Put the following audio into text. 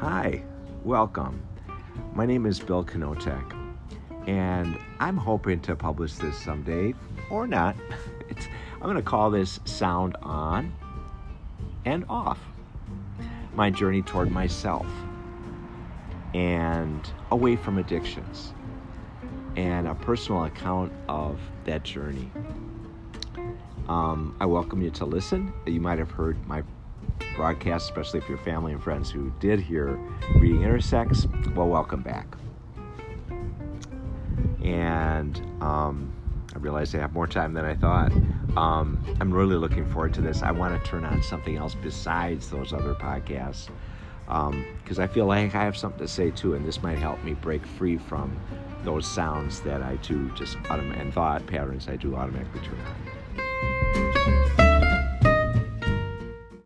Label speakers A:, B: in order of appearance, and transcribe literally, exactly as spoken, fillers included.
A: Hi, welcome. My name is Bill Knotek, and I'm hoping to publish this someday, or not. It's, I'm going to call this Sound On and Off. My journey toward myself and away from addictions, and a personal account of that journey. Um, I welcome you to listen. You might have heard my broadcast, especially if you're family and friends who did hear Reading Intersects. Well, welcome back. And um, I realized I have more time than I thought. Um, I'm really looking forward to this. I want to turn on something else besides those other podcasts, because um, I feel like I have something to say too, and this might help me break free from those sounds that I do just autom- and thought patterns I do automatically turn on.